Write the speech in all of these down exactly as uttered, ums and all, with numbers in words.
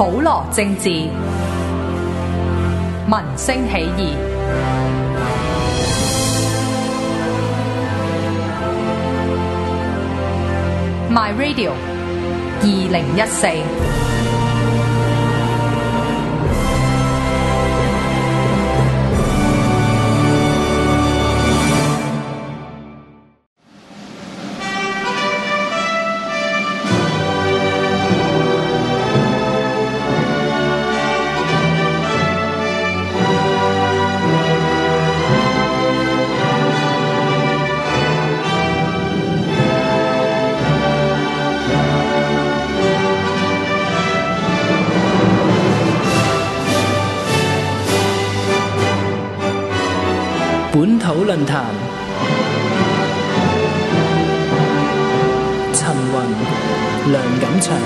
普羅政治，民聲起義。My Radio 二零一四。 本土論壇，陳雲、梁錦祥。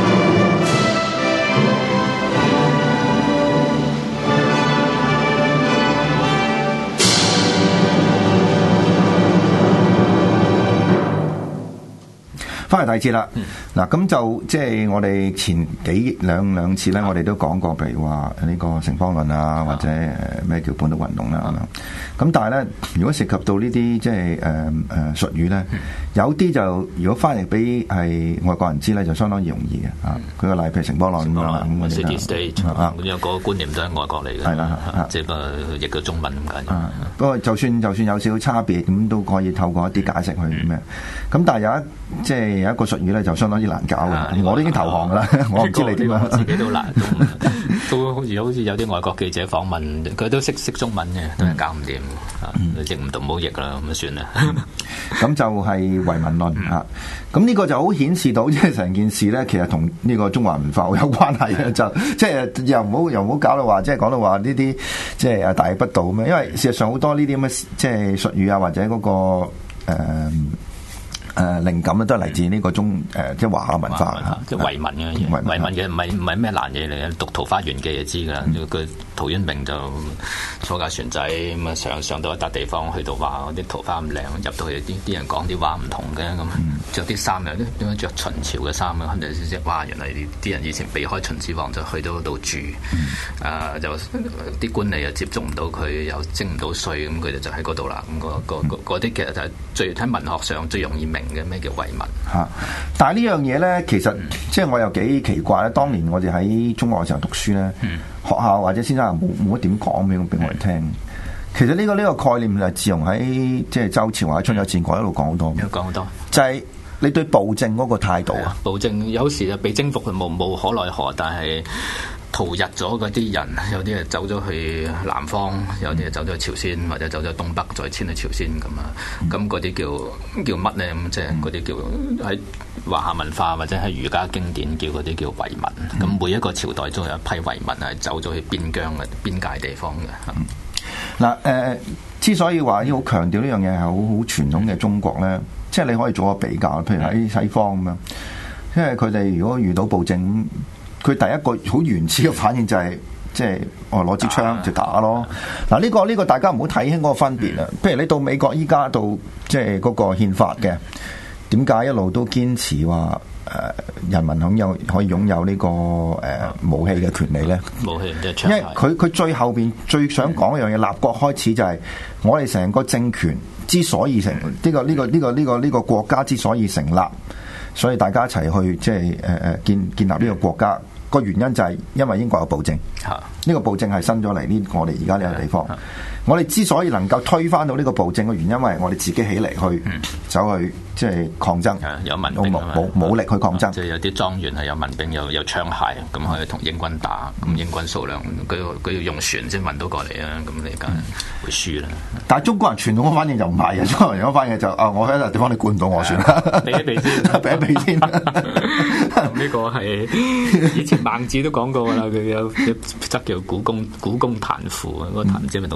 翻嚟第二節啦，嗱咁、嗯、就即係、就是、我哋前幾兩兩次咧，我哋都講過，譬如話呢個城邦論啊，或者誒咩叫本土運動啦咁樣。咁但係咧，如果涉及到呢啲即係誒誒術語咧，嗯、有啲就如果翻譯俾係外國人知咧，就相當容易嘅啊。舉個例，譬如城邦論咁樣啦，咁嗰啲 City State 啊，咁有個觀念都係外國嚟嘅，係啦，即係個譯個中文咁解。 不過就算就算有少少差別，咁都可以透過一啲解釋去咩？咁但係有一即係。有一個術語咧就相當之難搞嘅，啊、我都已經投降噶啦，啊、我唔知你點樣。 我自己都難，都，都好似好似有啲外國記者訪問，佢都識識中文嘅，都係搞唔掂，譯唔到冇譯啦，咁啊算啦。 咁、嗯、就係唯物論啊，咁呢個就好顯示到即係成件事咧，其實同呢個中華文化好有關係嘅，就即係又唔好又唔好搞到話，即係講到話呢啲即係啊大逆不道咁樣，因為事實上好多呢啲咁嘅即係術語啊，或者嗰、那個誒。呃誒靈感咧都係嚟自呢個中誒即係華夏文化嚇， 即係維文嘅嘢，維文嘅唔係唔係咩難嘢嚟嘅，讀《桃花源記》就知㗎啦。佢陶淵明就坐架船仔咁啊上上到一笪地方，去到話啲桃花咁靚，入到去啲啲人講啲話唔同嘅咁，着啲衫又點解着秦朝嘅衫啊？肯定先哇！原來啲人以前避開秦始皇就去到嗰度住，誒就啲官吏又接觸唔到佢，又徵唔到稅，咁佢哋就喺嗰度啦。咁嗰啲其實就係最喺文學上最容易明嘅咩叫維文嚇， 但係呢樣嘢咧，其實、嗯、即係我又幾奇怪咧。當年我哋喺中學嘅時候讀書咧，嗯、學校或者先生又冇冇乜點講俾俾我哋聽。嗯、其實呢、呢個呢、呢個概念係自從喺即係周朝或者春秋戰國一路講好多， 講好多， 就係你對暴政嗰個態度啊。 暴政有時就被征服，佢無無可奈何，但係。逃逸咗嗰啲人，有啲係走咗去南方，有啲係走咗去朝鮮，或者走咗東北，再遷去朝鮮咁啊。咁嗰啲叫叫乜咧？咁即係嗰啲叫喺華夏文化或者喺儒家經典叫嗰啲叫維民。咁、嗯、每一個朝代都有一批維民係走咗去邊疆嘅邊界地方嘅。 嗱誒、嗯呃，之所以話要好強調呢樣嘢係好好傳統嘅中國咧，即係你可以做個比較，譬如喺西方咁樣，因為佢哋如果遇到暴政。佢第一個好原始嘅反應就係、是，即係我攞支槍就打咯。嗱、啊，呢、這個呢、這個大家唔好睇輕嗰個分別啦。譬如你到美國依家到即係嗰個憲法嘅，點解一路都堅持話誒、呃、人民享有可以擁有呢、這個誒、呃、武器嘅權利咧？ 武器即係槍。 因為佢佢最後邊最想講一樣嘢，立國開始就係我哋成個政權之所以成呢、這個呢、這個呢、這個呢、這個呢、這個國家之所以成立。所以大家一齊去即係誒誒建建立呢個國家，個原因就係因為英國有暴政，呢、啊、個暴政係新咗嚟呢我哋而家呢個地方。啊啊、我哋之所以能夠推翻到呢個暴政嘅原因，因為我哋自己起嚟去、嗯、走去即係抗爭， 有民兵冇武力去抗爭， 即係、啊就是、有啲莊園係有民兵有有槍械，咁可以同英軍打。咁英軍數量佢佢要用船先運到過嚟啊，咁你梗係會輸啦。 嗯、但係中國人傳統嘅反應就唔係嘅，中國人嗰反應就啊，我喺一笪地方你管唔到我算啦， 避一避先， 避一避先。 呢個係以前孟子都講過噶啦，佢有一則叫古公古公彈賦啊，嗰個彈唔知咪讀個彈字，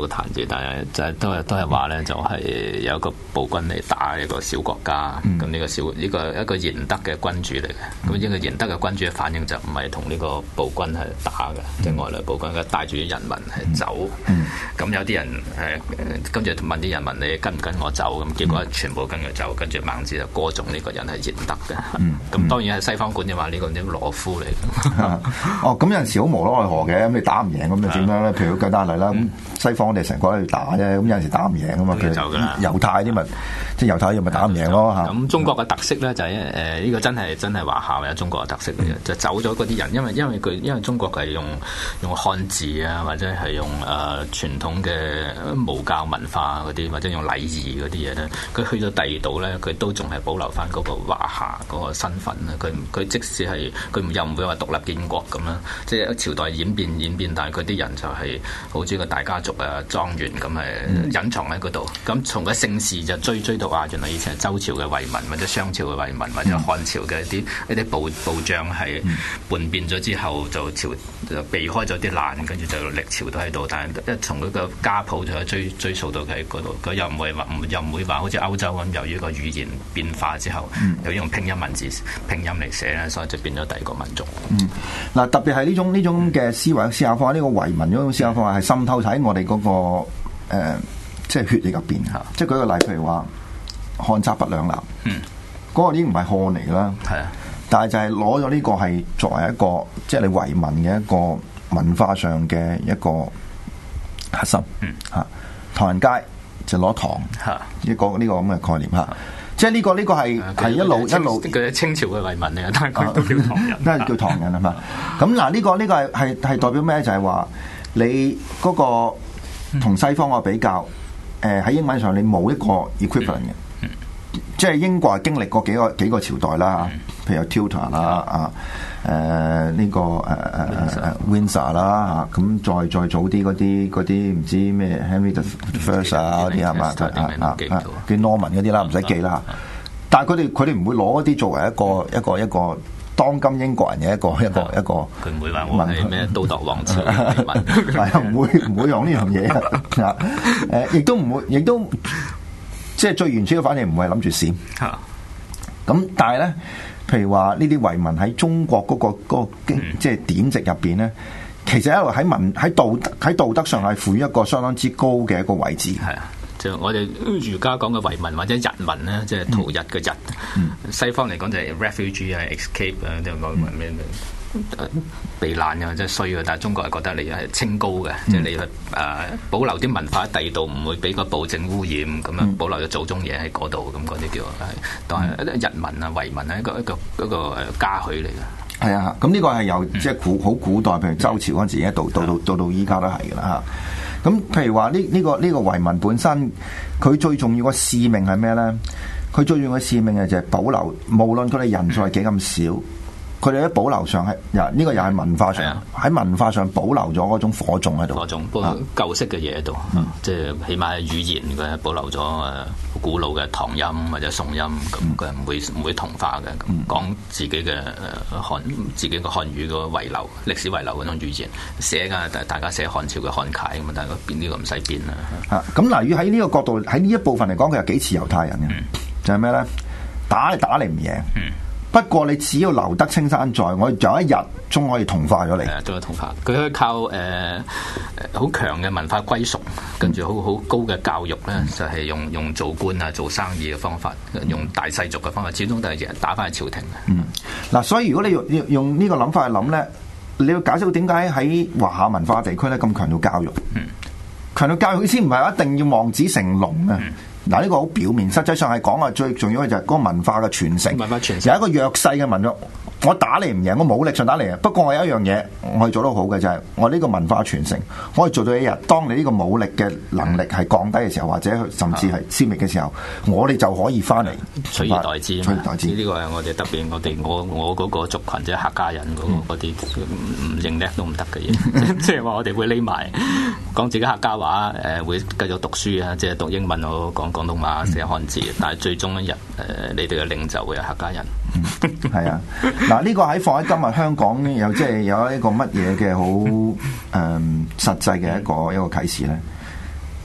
別，但係就係都係都係話咧，就係有一個暴君嚟打一個小國家，咁呢、嗯、個小呢、呢個一個賢德嘅君主嚟嘅，咁呢個賢德嘅君主嘅反應就唔係同呢個暴君係打嘅，即係、嗯、外來暴君嘅帶住啲人民係走，咁、嗯嗯、有啲人誒跟住問啲人民你跟唔跟我走，咁結果全部跟佢走，跟住孟子就歌頌呢個人係賢德嘅，咁、嗯嗯、當然係西方管嘅話呢個啲懦夫嚟嘅。 哦，咁有陣時好無奈何嘅，咁你打唔贏咁就點樣咧？譬如舉單例啦，咁、嗯、西方我哋成個喺度打啫，咁有陣時打唔贏啊嘛。佢猶太啲咪即係猶太啲咪打唔贏咯嚇。咁中國嘅特色咧就係誒呢個真係真係華夏嘅中國嘅特色嚟嘅，就走咗嗰啲人，因為因為佢因為中國係用用漢字啊，或者係用誒、呃、傳統嘅巫教文化嗰啲，或者用禮儀嗰啲嘢咧，佢去到第二度咧，佢都仲係保留翻嗰個華夏嗰個身份啊。佢佢即使係佢又唔會話獨立建國咁啦，即係朝代演變演變，但係佢啲人就係好似個大家族啊、莊園咁係隱藏喺嗰度。咁從個姓氏就追追到啊，原來以前係周朝嘅遺民，或者商朝嘅遺民，或者漢朝嘅一啲一啲部部將係叛變咗之後就朝就避開咗啲難，跟住就歷朝都喺度。但係一從嗰個家譜就追追溯到佢喺嗰度，佢又唔會話又唔會話好似歐洲咁，由於個語言變化之後，又用拼音文字拼音嚟寫咧，所以就變咗第二個民族。 嗯，嗱，特別係呢種呢種嘅思維思考方法，呢、這個遺民嗰種思考方法係滲透喺我哋嗰、那個誒、呃，即係血液入邊嚇。即係舉個例，譬如話漢賊不兩立，嗯，嗰個已經唔係漢嚟啦，係啊，但係就係攞咗呢個係作為一個即係你遺民嘅一個文化上嘅一個核心，嗯嚇。唐人街就攞唐嚇呢個呢個咁嘅概念嚇。即係呢個呢個係係一路一路佢清朝嘅遺民嚟嘅，但係佢都叫唐人， 都係叫唐人係嘛？咁嗱，呢個呢個係係係代表咩？就係話你嗰個同西方嘅比較，誒喺英文上你冇一個 equivalent 嘅，即係英國係經歷過幾個幾個朝代啦，譬如有 Tudor 啦啊，誒呢個誒誒誒 Windsor 啦嚇，咁再再早啲嗰啲嗰啲唔知咩 Henry the First 啊嗰啲係嘛啊啊嘅 Norman 嗰啲啦，唔使記啦。但係佢哋佢哋唔會攞嗰啲作為一個一個一個當今英國人嘅一個一個一個。 佢唔會話我係咩都鐸王朝， 係啊，唔會唔會用呢樣嘢啊！誒，亦都唔會，亦都即係最原始嘅反應唔係諗住閃。咁但係咧，譬如話呢啲遺民喺中國嗰、嗰個、嗰個即係典籍入邊咧，其實一路喺文喺道喺道德上係賦予一個相當之高嘅一個位置。係啊， 就我哋儒家講嘅遺民或者日民咧，即係逃逸嘅日。嗯、西方嚟講就係 refugee 啊、escape 啊，即係講咩咩避難嘅，即係衰嘅。但係中國係覺得你係清高嘅，即係、嗯、你去誒、呃、保留啲文化喺第二度，唔會俾個暴政污染，咁樣、嗯、保留咗祖宗嘢喺嗰度，咁嗰啲叫係當係一啲日民啊、遺民啊一個一個一個誒嘉許嚟嘅。 係啊，咁呢個係由即係古好古代，譬如周朝嗰陣時一度到到到到依家都係㗎啦嚇。咁譬如話呢呢個呢、這個遺民本身，佢最重要嘅使命係咩咧？佢最重要嘅使命係就係保留，無論佢哋人數係幾咁少。佢哋喺保留上係，呢、這個又係文化上喺的文化上保留咗嗰種火種喺度， 火種不過舊式嘅嘢喺度，嗯、即係起碼係語言嘅保留咗誒古老嘅唐音或者宋音，咁佢唔會唔會同化嘅，咁講、嗯、自己嘅誒漢自己嘅漢語個遺留歷史遺留嗰種語言寫㗎，大大家寫漢朝嘅漢楷咁啊，但係變呢個唔使變啦。 嚇咁嗱，於喺呢個角度喺呢一部分嚟講，佢係幾似猶太人嘅，嗯、就係咩咧？打你打你唔贏。嗯不過你只要留得青山在，我有一日終可以同化咗你。 係啊，終可以同化。佢可以靠誒好強嘅文化歸屬，跟住好好高嘅教育咧，就係、是、用用做官啊、做生意嘅方法，用大世俗嘅方法，始終都係打翻去朝廷嘅。嗯，嗱，所以如果你用用用呢個諗法去諗咧，你要解釋到點解喺華夏文化地區咧咁強調教育？嗯，強調教育意思唔係一定要望子成龍啊。嗯嗱，呢個好表面，實際上係講啊，最重要嘅就係嗰個文化嘅傳承。文化傳承有一個弱勢嘅民族，我打你唔贏，我武力上打你啊。不過我有一樣嘢，我可以做得好嘅就係、是、我呢個文化傳承，可以做到一日，當你呢個武力嘅能力係降低嘅時候，或者甚至係消滅嘅時候，啊、我哋就可以翻嚟取而代之。取而代之呢個係我哋特別，我哋我我嗰個族群即係客家人嗰啲唔認叻都唔得嘅嘢，即係話我哋會匿埋講自己客家話，誒、呃、會繼續讀書啊，即係讀英文我講廣東話寫漢字，但係最終一日誒、呃，你哋嘅領袖會係客家人。 係啊，嗱呢、這個喺放喺今日香港有即係有一個乜嘢嘅好誒實際嘅一個一個啟示咧，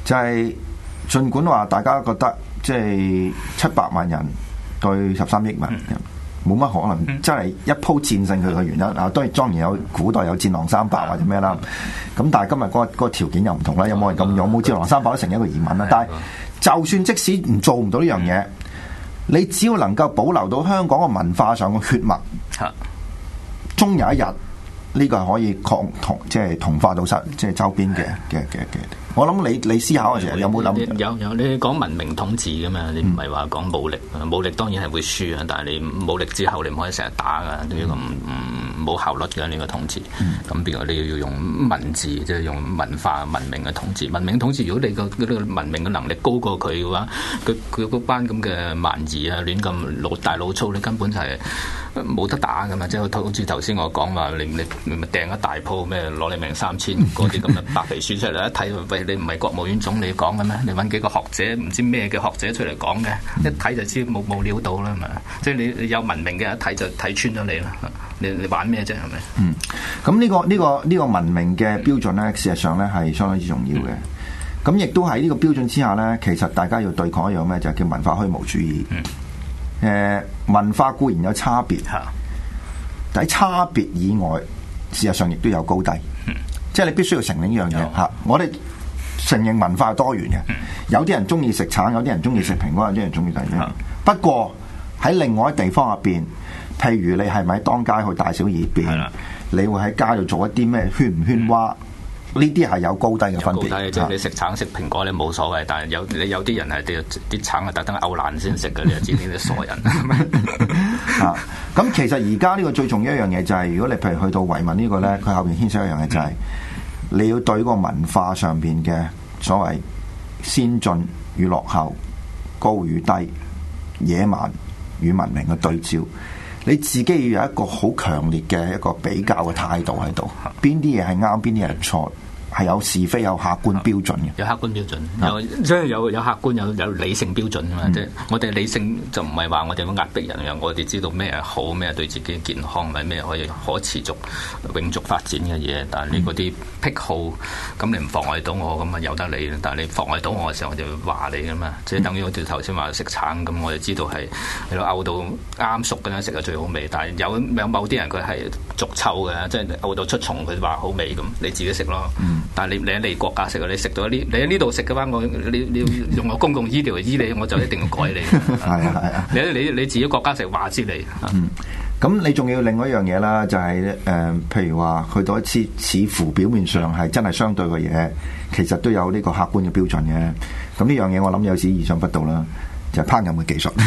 就係、是、儘管話大家覺得即係七百萬人對十三億人冇乜可能，真係一鋪戰勝佢嘅原因啊！當然當然有古代有戰狼三百或者咩啦，咁但係今日嗰、那個嗰、那個條件又唔同啦，有冇人咁勇？冇戰狼三百都成一個疑問啦。但係就算即使唔做唔到呢樣嘢，你只要能夠保留到香港嘅文化上嘅血脈，終有一日呢、這個係可以抗同即係同化到失即係周邊嘅嘅嘅嘅。我諗你你思考嘅時候有冇諗？ 有有，你講文明統治噶嘛？你唔係話講武力，武力當然係會輸啊！但係你武力之後，你唔可以成日打噶，呢個唔唔冇效率嘅呢個統治。咁變咗你要用文字，即係用文化文明嘅統治。文明統治，如果你個嗰個文明嘅能力高過佢嘅話，佢佢嗰班咁嘅蠻夷啊，亂咁老大老粗，你根本就係冇得打噶嘛！即係好似頭先我講話，你你你咪掟一大鋪咩攞你命三千嗰啲咁嘅白皮書出嚟一睇，喂！你唔係國務院總理講嘅咩？你揾幾個學者唔知咩嘅學者出嚟講嘅，一睇就知冇冇料到啦嘛！即係你你有文明嘅一睇就睇穿咗你啦！你你玩咩啫？係咪？ 嗯，咁呢、呢個呢、呢個呢、呢個文明嘅標準咧，事實上咧係相當之重要嘅。咁亦都喺呢個標準之下咧，其實大家要對抗一樣咩？就係、叫文化虛無主義。嗯。誒、呃，文化固然有差別，嚇、嗯，但係差別以外，事實上亦都有高低。嗯。即係你必須要承認呢樣嘢嚇，我哋。承認文化係多元嘅，有啲人中意食橙，有啲人中意食蘋果，有啲人中意第二樣。不過喺另外一地方入邊，譬如你係咪喺當街去大小二便，的你會喺街度做一啲咩喧唔喧嘩？呢啲係有高低嘅分別。高低即係你食橙食蘋果你冇所謂，但係有你有啲人係啲啲橙係特登漚爛先食嘅，你就知呢啲傻人。 啊，咁其實而家呢個最重要一樣嘢就係、是，如果你譬如去到維民呢個咧，佢後邊牽涉一樣嘢就係、是。你要對個文化上邊嘅所謂先進與落後、高與低、野蠻與文明嘅對照，你自己要有一個好強烈嘅一個比較嘅態度喺度，邊啲嘢係啱，邊啲嘢係錯。係有是非有客觀標準嘅， 有客觀標準，有即係有有客觀有有理性標準啊嘛！即係、嗯、我哋理性就唔係話我哋會壓迫人嘅，我哋知道咩係好，咩係對自己健康，咪咩可以可持續永續發展嘅嘢。但係你嗰啲癖好，咁你唔妨礙到我，咁啊由得你。但係你妨礙到我嘅時候，我就會話你噶嘛。即係等於我哋頭先話食橙咁，我哋知道係喺度漚到啱熟嗰陣食係最好味。但係有有某啲人佢係逐臭嘅，即係漚到出蟲，佢話好味咁，你自己食咯。嗯但係你你喺你國家食，你食到呢？你喺呢度食嘅話，我你你要用我公共醫療嚟醫你，我就一定要改你。係啊係啊！你你你自己國家食話之你。 嗯，咁你仲要另外一樣嘢啦，就係、是、誒、呃，譬如話去到一次似乎表面上係真係相對嘅嘢，其實都有呢個客觀嘅標準嘅。咁呢樣嘢我諗有時意想不到啦。就係烹飪嘅技術，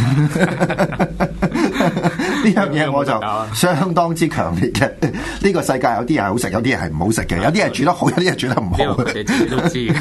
呢樣嘢我就相當之強烈嘅。呢個世界有啲嘢係好食，有啲嘢係唔好食嘅，有啲係煮得好，有啲係煮得唔好。 你自己都知。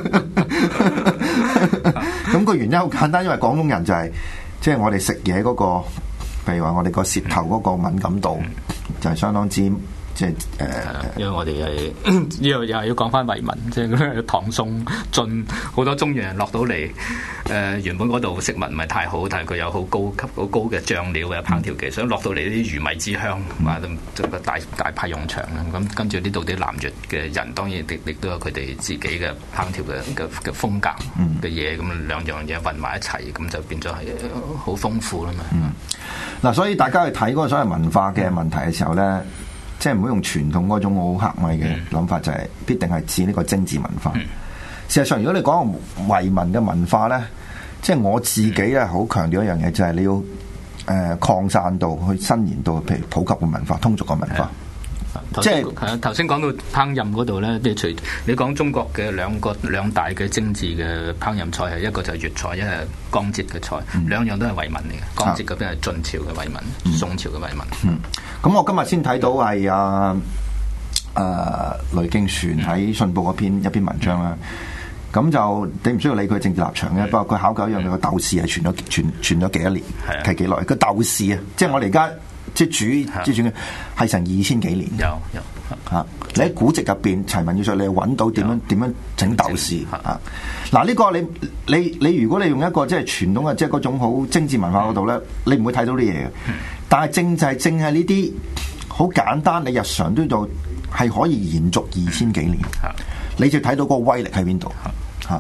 咁個原因好簡單，因為廣東人就係、是，即係我哋食嘢嗰個，譬如話我哋個舌頭嗰個敏感度就係相當之。即係誒， 因為我哋係呢度又係要講翻維民，即係唐宋晉好多中原人落到嚟，誒、呃、原本嗰度食物唔係太好，但係佢有好高級、好高嘅醬料嘅烹調技術，所以落到嚟啲魚米之鄉，話都大大派用場啦。咁跟住呢度啲南越嘅人，當然亦亦都有佢哋自己嘅烹調嘅嘅嘅風格嘅嘢，咁、嗯、兩樣嘢混埋一齊，咁就變咗係好豐富啦嘛。 嗱、嗯，所以大家去睇嗰個所謂文化嘅問題嘅時候咧。即係唔好用傳統嗰種好狹隘嘅諗法，就係必定係指呢個精緻文化。嗯、事實上，如果你講維民嘅文化咧，即係我自己咧好強調一樣嘢，就係你要誒、呃、擴散到去伸延到，譬如普及嘅文化、通俗嘅文化。即係係啊！頭先講到烹飪嗰度咧，即係除你講中國嘅兩個兩大嘅精緻嘅烹飪菜，係一個就係粵菜，一係江浙嘅菜，嗯、兩樣都係維民嚟嘅。江浙嗰邊係晉朝嘅維民，嗯、宋朝嘅維民。嗯，咁、嗯、我今日先睇到係啊誒雷競璇喺信報嗰篇一篇文章啦。咁、嗯、就你唔需要理佢政治立場嘅，不過佢考究一樣，佢個鬥士係傳咗傳傳咗幾多年，係幾耐？個鬥士啊，即係我哋而家。即係煮即係煮嘅係成二千幾年， 有有嚇。你喺古籍入邊，齊民要術，你揾到點樣點樣整豆豉嚇？嗱，呢個你你你，如果你用一個即係傳統嘅即係嗰種好精緻文化嗰度咧，你唔會睇到啲嘢嘅。但係正就係正係呢啲好簡單，你日常都做係可以延續二千幾年，你就睇到嗰個威力喺邊度嚇。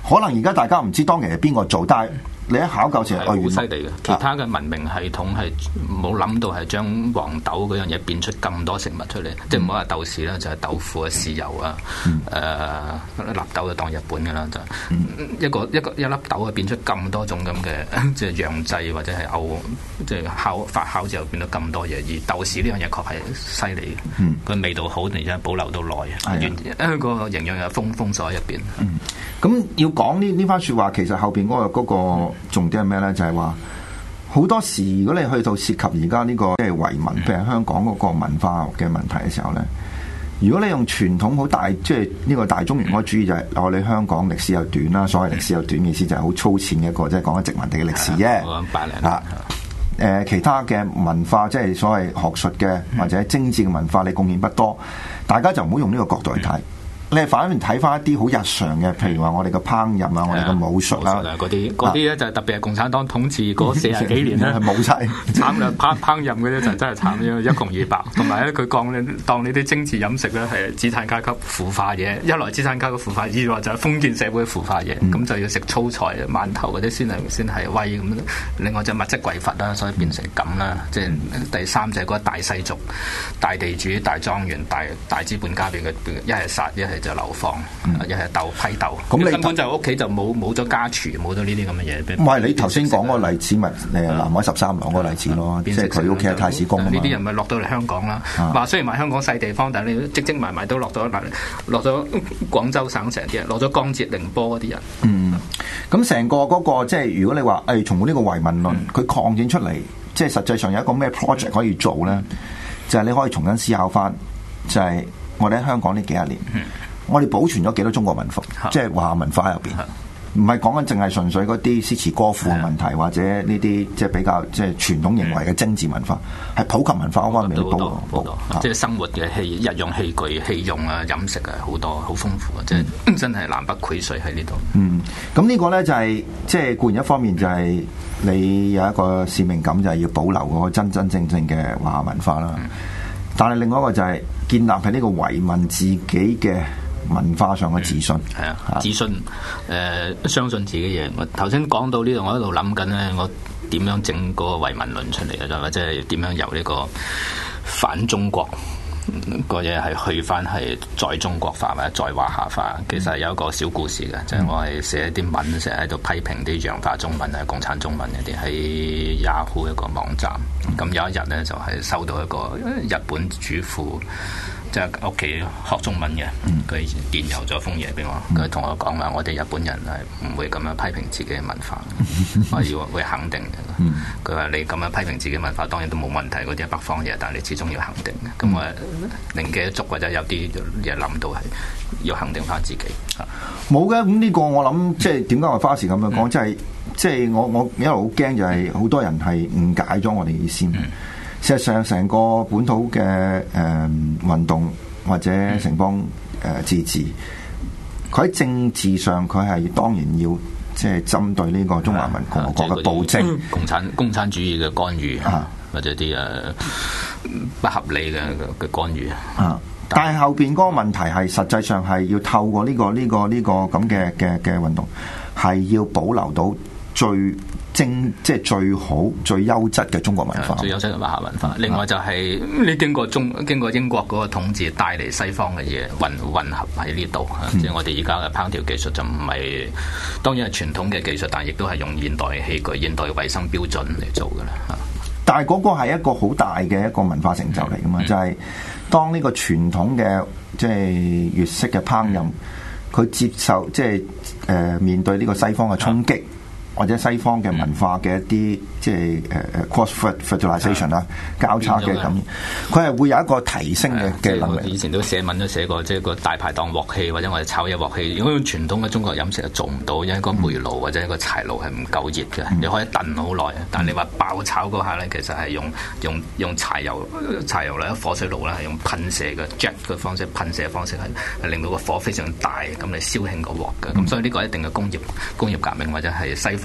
可能而家大家唔知當年係邊個做，但係你一考究前係好犀利嘅。其他嘅文明系統係冇諗到係將黃豆嗰樣嘢變出咁多食物出嚟，嗯、即係唔好話豆豉啦，就係、是、豆腐啊、豉油啊、誒、嗯呃、納豆就當日本嘅啦，就、嗯、一個一個一粒豆啊變出咁多種咁嘅即係釀製或者係漚即係烤發酵之後變到咁多嘢，而豆豉呢樣嘢確係犀利嘅，佢、嗯、味道好，而且保留到耐，完一個營養又封封鎖喺入邊。 咁、嗯、要講呢呢番説話，其實後邊嗰、那個嗰、那個重點係咩咧？就係話好多時，如果你去到涉及而家呢個即係遺民，譬如香港嗰個文化嘅問題嘅時候咧，如果你用傳統好大，即係呢個大中原嗰主義就係、是、我哋香港歷史又短啦，所謂歷史又短嘅意思就係好粗淺嘅一個，即係講緊殖民地嘅歷史啫。 百零啊，誒、呃，其他嘅文化即係所謂學術嘅或者精緻嘅文化，你貢獻不多，大家就唔好用呢個角度去睇。你係反而睇翻一啲好日常嘅，譬如話我哋嘅烹飪啊，我哋嘅武術啦， 嗰啲嗰啲咧就特別係共產黨統治嗰四十幾年咧， 係冇晒慘啦！烹烹飪嗰啲就真係慘，因為一窮二白，同埋咧佢講咧當你啲精緻飲食咧係資產階級腐化嘢，一來資產階級腐化，二來就係封建社會腐化嘢，咁、嗯、就要食粗菜、饅頭嗰啲先係先係威咁。另外就物質匱乏啦，所以變成咁啦。即係、嗯、第三就係嗰個大世族、大地主、大莊園、大大資本家邊嘅一係殺一係就流放，一係鬥批鬥，咁你根本就屋企就冇冇咗家廚，冇咗呢啲咁嘅嘢。 唔係你頭先講嗰個例子，咪誒南海十三郎嗰個例子咯，即係佢屋企係太史公啊嘛。呢啲人咪落到嚟香港啦。話雖然話香港細地方，但係你積積埋埋都落咗落咗廣州省城啲人，落咗江浙寧波嗰啲人。嗯，咁成個嗰個即係如果你話誒從呢個遺民論，佢擴展出嚟，即係實際上有一個咩 project 可以做咧？就係你可以重新思考翻，就係我哋喺香港呢幾十年。我哋保存咗幾多中國文化，即係華夏文化入邊，唔係講緊淨係純粹嗰啲詩詞歌賦嘅問題，或者呢啲即係比較即係傳統認為嘅精緻文化，係普及文化嗰方面都多好多， 即係生活嘅器日用器具、器用啊、飲食啊好多，好豐富啊！即係真係南北薈萃喺呢度。 嗯，咁呢個咧就係即係固然一方面就係你有一個使命感，就係要保留嗰個真真正正嘅華夏文化啦。但係另外一個就係建立喺呢個遺民自己嘅文化上嘅自信，係、 嗯、啊，自信，誒、呃，相信自己嘢。我頭先講到呢度，我喺度諗緊咧，我點樣整嗰個遺民論出嚟啊？或者係點樣由呢個反中國個嘢係去翻係在中國化或者在華夏化？其實有一個小故事嘅，就係、是、我係寫啲文，成日喺度批評啲洋化中文啊、共產中文嗰啲喺 Yahoo 一個網站。咁有一日咧，就係、是、收到一個日本主婦。即係屋企學中文嘅，佢電郵咗封嘢俾我，佢同我講話：我哋日本人係唔會咁樣批評自己嘅文化，我要會肯定嘅。佢話你咁樣批評自己文化，當然都冇問題，嗰啲係北方嘢，但係你始終要肯定嘅。咁我靈機一觸，或者有啲嘢諗到係要肯定翻自己。 冇嘅，咁呢個我諗即係點解我花時咁樣講，即係即係我我一路好驚就係好多人係誤解咗我哋嘅意思。嗯事實上，成個本土嘅誒、呃、運動或者城邦誒、呃、自治，佢喺政治上佢係當然要即係針對呢個中華人民共和國嘅暴政、 嗯、共產共產主義嘅干預啊，或者啲誒、呃、不合理嘅嘅干預啊。但係後邊嗰個問題係實際上係要透過呢、呢個呢、呢個呢、呢個咁嘅嘅嘅運動，係要保留到最正即係最好最優質嘅中國文化， 最優質嘅華夏文化。另外就係、是、你經過中經過英國嗰個統治帶嚟西方嘅嘢混混合喺呢度，即係、嗯、我哋而家嘅烹調技術就唔係當然係傳統嘅技術，但係亦都係用現代器具、現代嘅衛生標準嚟做㗎啦。 但係嗰個係一個好大嘅一個文化成就嚟㗎嘛，嗯、就係當呢個傳統嘅即係粵式嘅烹飪，佢、嗯、接受即係誒面對呢個西方嘅衝擊。嗯或者西方嘅文化嘅一啲即係誒誒 cross fertilization 啦，交叉嘅咁，佢係會有一個提升嘅嘅能力。 以前都寫文都寫過，即係個大排檔鑊氣或者我哋炒嘢鑊氣。如果用傳統嘅中國飲食係做唔到，因為個煤爐或者一個柴爐係唔夠熱嘅，嗯、你可以燉好耐。但係你話爆炒嗰下咧，其實係用用用柴油柴油啦、火水爐啦，係用噴射嘅 jet 嘅方式，噴射嘅方式係係令到個火非常大，咁嚟燒興個鑊嘅。咁、嗯、所以呢個一定嘅工業工業革命或者係西方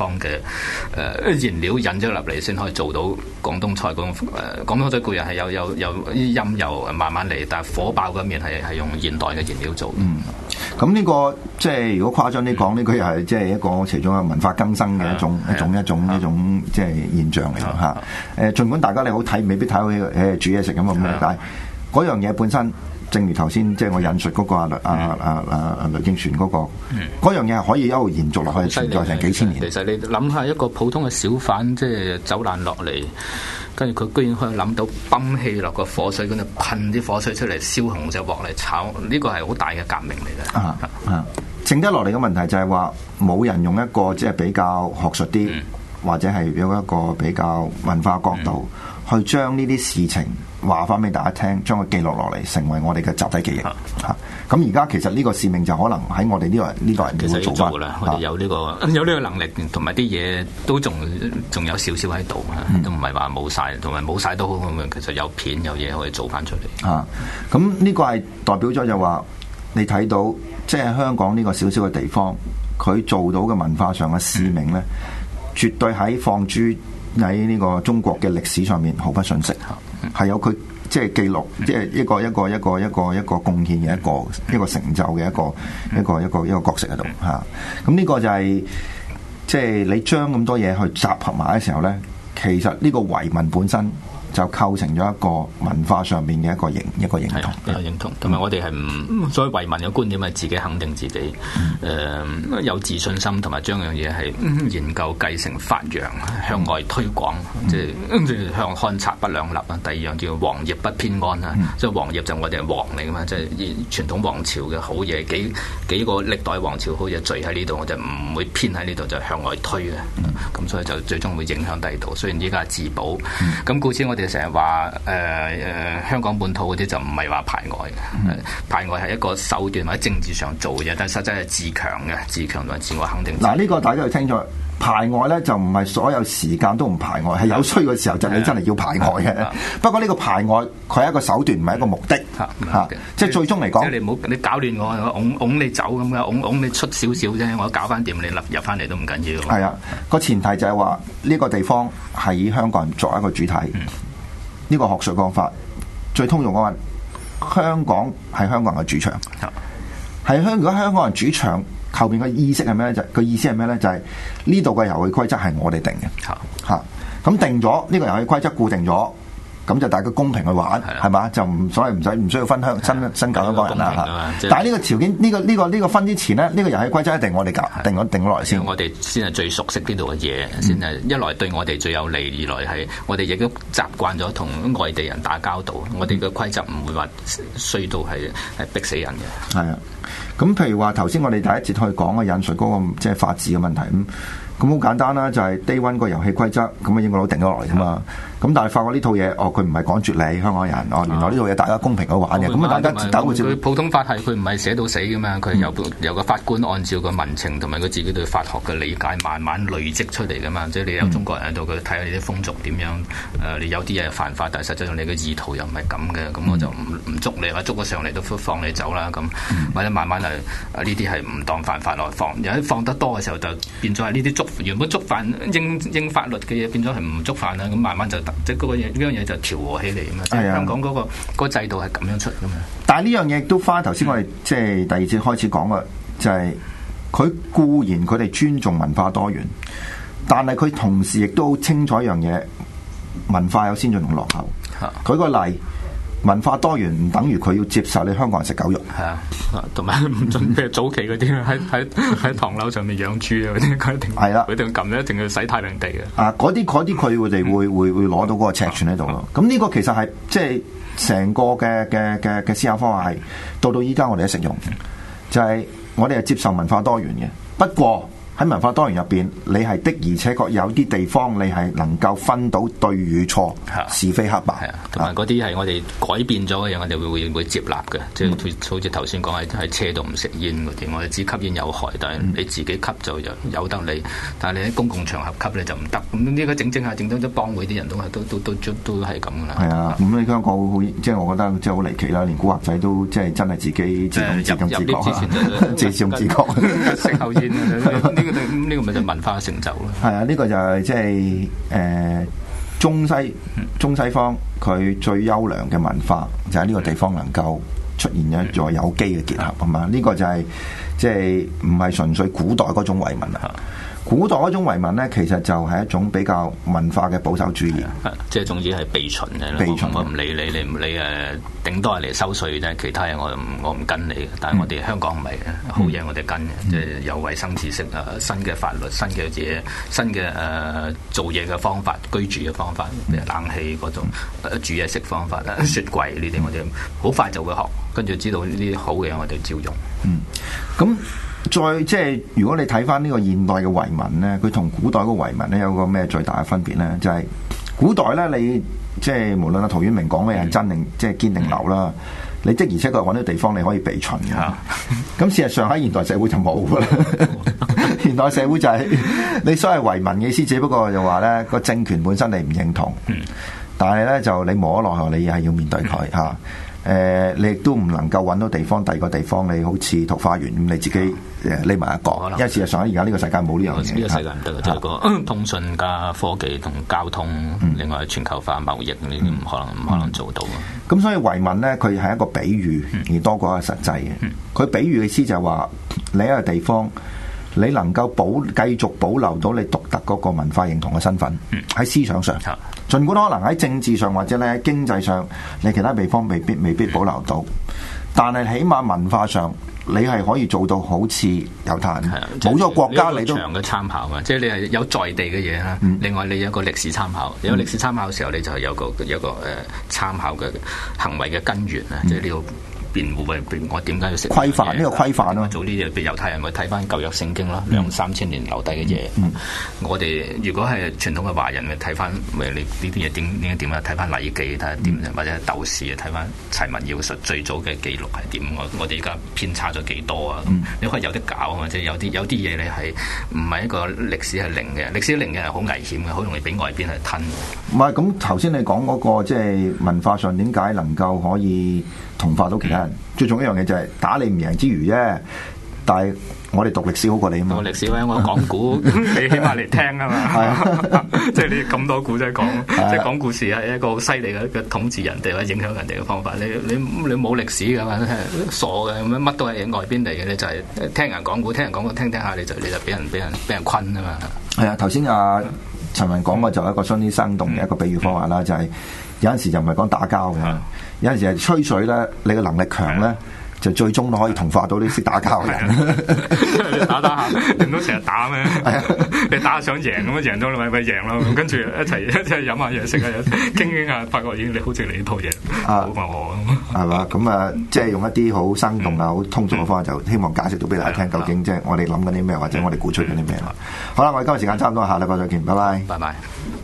方嘅誒、呃、燃料引咗入嚟，先可以做到廣東菜嗰種誒廣東菜固然係有有有啲陰油慢慢嚟，但係火爆嗰面係係用現代嘅燃料做。 嗯，咁呢、這個即係如果誇張啲講，呢、嗯、個又係即係一個其中嘅文化更新嘅一種、嗯、一種、嗯、一種、嗯、一種即係現象嚟嘅嚇。誒、嗯，儘管大家你好睇，未必睇到誒煮嘢食咁咁樣，但係嗰樣嘢本身。正如頭先即係我引述嗰、那個阿阿阿阿阿雷競船嗰個，嗰、嗯、樣嘢係可以一路延續落去，存在成幾千年。 其實你諗下一個普通嘅小販，即係走難落嚟，跟住佢居然可以諗到泵氣落個火水嗰度噴啲火水出嚟，燒紅隻鑊嚟炒，呢、這個係好大嘅革命嚟嘅。 啊啊！剩得落嚟嘅問題就係話，冇人用一個即係比較學術啲，嗯、或者係有一個比較文化角度、嗯、去將呢啲事情。話翻俾大家聽，將佢記錄落嚟，成為我哋嘅集體記憶嚇。咁而家其實呢個使命就可能喺我哋呢個呢個人其實要做啦。我哋有呢、呢個、啊、有呢個能力，同埋啲嘢都仲仲有少少喺度，嗯、都唔係話冇晒，同埋冇晒都好咁樣。其實有片有嘢可以做翻出嚟嚇。咁呢、啊、個係代表咗就話，你睇到即係香港呢個小小嘅地方，佢做到嘅文化上嘅使命咧，嗯、絕對喺放諸喺呢個中國嘅歷史上面毫不遜色。係有佢即係記錄，即係一個一個一個一個一個貢獻嘅一個一個成就嘅一個一個一個一個角色喺度嚇。咁呢個就係即係你將咁多嘢去集合埋嘅時候咧，其實呢個遺民本身就構成咗一個文化上面嘅一個認一個認同， 一個認同。同埋我哋係唔所謂遺民嘅觀點係自己肯定自己，誒、嗯呃、有自信心，同埋將樣嘢係研究繼承發揚向外推廣，嗯、即係向漢賊不兩立啊。第二樣叫皇業不偏安啊，即係皇業就我哋係皇嚟噶嘛，即係傳統皇朝嘅好嘢，幾幾個歷代皇朝好嘢聚喺呢度，我就唔會偏喺呢度，就向外推嘅。咁、嗯、所以就最終會影響第二度。雖然依家係自保，咁、嗯、故此我哋成日話誒誒香港本土嗰啲就唔係話排外嘅，嗯、排外係一個手段或者政治上做嘅，但係實際係自強嘅，自強同埋自我肯定。 嗱，呢個大家要清楚，排外咧就唔係所有時間都唔排外，係有需要嘅時候就你真係要排外嘅。的不過呢個排外佢係一個手段，唔係一個目的嚇。即係最終嚟講， 即係你唔好你搞亂我，我拱拱你走咁嘅，拱拱你出少少啫，我搞翻掂你入翻嚟都唔緊要。 係啊，個前提就係話呢個地方係以香港人作為一個主體。嗯呢個學術講法最通用嘅話，香港係香港人嘅主場，係香。如果香港人主場後邊嘅意識係咩咧？就個意思係咩咧？就係呢度嘅遊戲規則係我哋定嘅，嚇咁、啊、定咗呢個遊戲規則固定咗，咁就大家公平去玩，係嘛？就唔所謂唔使唔需要分香新新舊香港人啦嚇。但係呢個條件呢、呢個呢、呢個呢、呢個分之前咧，呢、呢個遊戲規則一定我哋搞定咗定咗落嚟先。 我哋先係最熟悉呢度嘅嘢，先係、嗯、一來對我哋最有利，二來係我哋亦都習慣咗同外地人打交道。我哋嘅規則唔會話衰到係係逼死人嘅。係啊， 咁譬如話頭先我哋第一節去講嘅引述嗰、嗰個即係法治嘅問題咁。咁好簡單啦，就係 day one 個遊戲規則，咁啊英國佬定咗落嚟噶嘛。咁但係發覺呢套嘢，哦佢唔係趕絕你香港人，哦原來呢套嘢大家公平去玩嘅。咁啊大家打個招呼。 普通法係佢唔係寫到死噶嘛，佢有有個法官按照個民情同埋佢自己對法學嘅理解，慢慢累積出嚟噶嘛。即係你有中國人喺度，佢睇下你啲風俗點樣。誒，你有啲嘢犯法，但係實際上你嘅意圖又唔係咁嘅，咁我就唔唔捉你，或者捉咗上嚟都放你走啦。咁或者慢慢係呢啲係唔當犯法落放，有啲放得多嘅時候就變咗係呢啲捉。原本觸犯應應法律嘅嘢，變咗係唔觸犯啦，咁慢慢就即係嗰個嘢呢樣嘢就調和起嚟啊嘛！即係香港嗰、嗰個嗰個制度係咁樣出噶嘛。 但係呢樣嘢都翻頭先我哋、嗯、即係第二節開始講嘅，就係、是、佢固然佢哋尊重文化多元，但係佢同時亦都好清楚一樣嘢，文化有先進同落後。啊、舉個例。文化多元唔等於佢要接受你香港人食狗肉， 係啊，同埋唔準譬如早期嗰啲喺喺喺唐樓上面養豬啊嗰啲，佢一定係啦，佢一定撳一定要洗太平地嘅。 啊，嗰啲嗰啲佢哋會會會攞到嗰個尺寸喺度咯。咁呢、嗯、個其實係即係成個嘅嘅嘅嘅思考方法係到到依家我哋都適用，就係、是、我哋係接受文化多元嘅，不過。喺文化多元入邊，你係的而且確有啲地方，你係能夠分到對與錯、的是非黑白。係啊， 同埋嗰啲係我哋改變咗嘅嘢，我哋會會會接納嘅。即係、嗯、好似頭先講喺喺車度唔食煙嗰啲，我哋知吸煙有害，但係你自己吸就有有得你，但係你喺公共場合吸你就唔得。咁呢個整整下整整咗幫會啲人都係都都都都係咁噶啦。係啊， 咁你香港好即係我覺得即係好離奇啦，連古惑仔都即係真係自己自動自動自覺啊，自動自覺食口煙。 個呢個咪就文化成就咯。 係啊，呢、這個就係即係誒中西中西方佢最優良嘅文化，就喺呢個地方能夠出現一座有機嘅結合，係嘛？呢、這個就係即係唔係純粹古代嗰種遺民啊。古代嗰種遺民咧，其實就係一種比較文化嘅保守主義， 即係總之係避秦嘅。 避秦， 我唔理你，你唔理誒，頂多係嚟收稅啫。其他嘢我唔我唔跟你嘅。但係我哋香港唔係嘅，好嘢我哋跟嘅，即係有衞生知識啊，新嘅法律、新嘅嘢、新嘅誒、呃、做嘢嘅方法、居住嘅方法，譬如冷氣嗰種、呃、煮嘢食方法啦、雪櫃呢啲，我哋好快就會學，跟住知道呢啲好嘅我哋照用。 嗯，咁。再即係如果你睇翻呢個現代嘅遺民咧，佢同古代嗰個遺民咧有個咩最大嘅分別咧？就係、是、古代咧，你即係無論阿陶淵明講嘅係真定、嗯、即係堅定流啦，嗯、你即而且確揾到地方你可以避秦嘅。咁、嗯、事實上喺現代社會就冇噶啦。現代社會就係、是、你所謂遺民嘅意思，只不過就話咧個政權本身你唔認同，嗯、但係咧就你無可奈何，你係要面對佢嚇。嗯誒、呃，你亦都唔能夠揾到地方，第二個地方你好似桃花源咁，你自己誒匿埋一個。因為事實上喺而家呢個世界冇呢樣嘢。呢個世界唔得嘅，就係個通訊加科技同交通，嗯、另外全球化貿易呢啲唔可能唔、嗯、可能做到。咁、嗯、所以遺民咧，佢係一個比喻而多過一個實際嘅。佢、嗯、比喻嘅意思就係話，你一個地方，你能夠保繼續保留到你獨特嗰個文化認同嘅身份，喺、嗯、思想上。嗯儘管可能喺政治上或者咧喺經濟上，你其他地方未必未必保留到，但係起碼文化上你係可以做到好似猶太人，冇咗國家你都長嘅參考啊！即係你係有在地嘅嘢啦。嗯、另外你有一個歷史參考，有歷史參考嘅時候，你就係有個有個誒參考嘅行為嘅根源啊！嗯、即係呢個。辯護為我點解要食規範呢個規範咯？ 做呢啲嘢，譬如猶太人咪睇翻舊約聖經咯，兩三千年留低嘅嘢。嗯、我哋如果係傳統嘅華人，咪睇翻咪你呢啲嘢點點點啊？睇翻禮記睇下點，嗯、或者鬥士啊，睇翻齊民要術最早嘅記錄係點？我我哋而家偏差咗幾多啊？嗯、你可以有得搞啊嘛！即係有啲有啲嘢你係唔係一個歷史係零嘅？歷史零嘅係好危險嘅，好容易俾外邊係吞。 唔係咁頭先你講嗰、嗰個即係文化上點解能夠可以同化到其他人？嗯、最重要一樣嘢就係打你唔贏之餘啫，但係我哋讀歷史好過你啊嘛。 讀歷史咧，我講古，你起碼嚟聽啊嘛。即係你咁多古仔講，即係講故事係一個好犀利嘅嘅統治人哋或者影響人哋嘅方法。你你你冇歷史嘅嘛，傻嘅咁樣，乜都係外邊嚟嘅。你就係聽人講古，聽人講古，聽聽下你就你就俾人俾人俾人困啊嘛。 係啊，頭先阿陳文講嘅就係一個相當生動嘅一個比喻方法啦，嗯、就係有陣時就唔係講打交嘅。嗯有陣時係吹水咧，你嘅能力強咧，就最終都可以同化到啲識打交嘅人。 你打打下，你唔都成日打咩？你打下想贏咁樣，贏咗咪咪贏咯。跟住一齊一齊飲下嘢食下嘢，傾傾下，發覺已經你好似你呢套嘢好過我咁。係嘛？咁啊，即係用一啲好生動啊、好通俗嘅方法，就希望解釋到俾大家聽，究竟即係我哋諗緊啲咩，或者我哋鼓吹緊啲咩啦。好啦，我哋今日時間差唔多，下禮拜再見，拜拜。 拜拜。